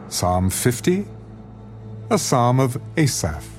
Psalm 50, a psalm of Asaph.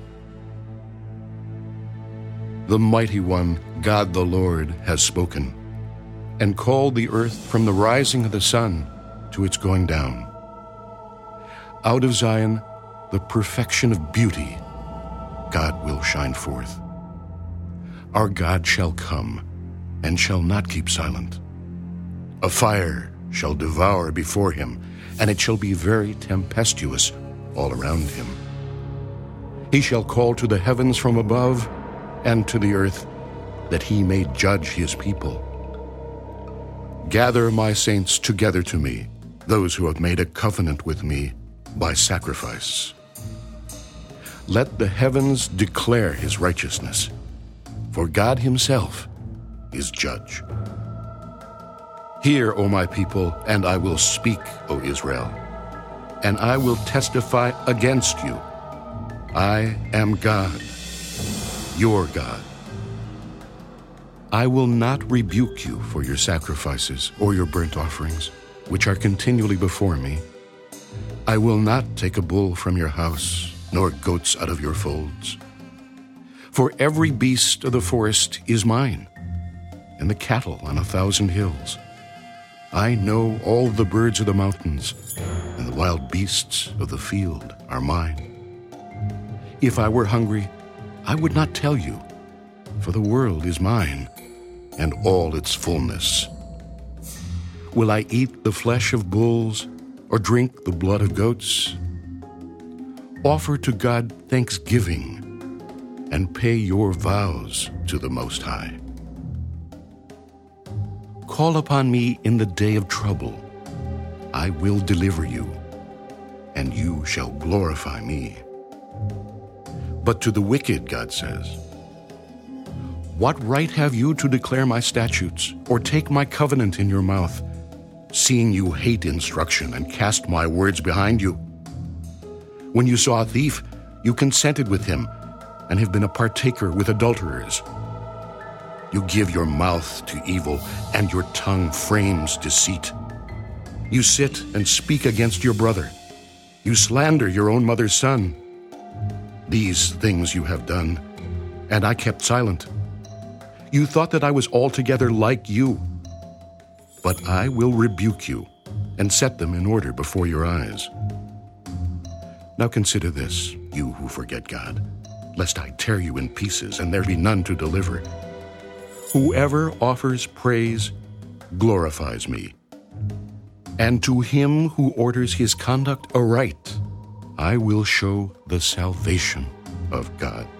The Mighty One, God the Lord, has spoken, and called the earth from the rising of the sun to its going down. Out of Zion, the perfection of beauty, God will shine forth. Our God shall come, and shall not keep silent. A fire shall devour before him, and it shall be very tempestuous all around him. He shall call to the heavens from above, and to the earth, that he may judge his people. Gather my saints together to me, those who have made a covenant with me by sacrifice. Let the heavens declare his righteousness, for God himself is judge. Hear, O my people, and I will speak, O Israel, and I will testify against you. I am God, your God. I will not rebuke you for your sacrifices or your burnt offerings, which are continually before me. I will not take a bull from your house, nor goats out of your folds. For every beast of the forest is mine, and the cattle on 1,000 hills. I know all the birds of the mountains, and the wild beasts of the field are mine. If I were hungry, I would not tell you, for the world is mine, and all its fullness. Will I eat the flesh of bulls, or drink the blood of goats? Offer to God thanksgiving, and pay your vows to the Most High. Call upon me in the day of trouble. I will deliver you, and you shall glorify me. But to the wicked, God says, what right have you to declare my statutes, or take my covenant in your mouth, seeing you hate instruction and cast my words behind you? When you saw a thief, you consented with him, and have been a partaker with adulterers. You give your mouth to evil, and your tongue frames deceit. You sit and speak against your brother. You slander your own mother's son. These things you have done, and I kept silent. You thought that I was altogether like you. But I will rebuke you, and set them in order before your eyes. Now consider this, you who forget God, lest I tear you in pieces, and there be none to deliver. Whoever offers praise glorifies me, and to him who orders his conduct aright, I will show the salvation of God.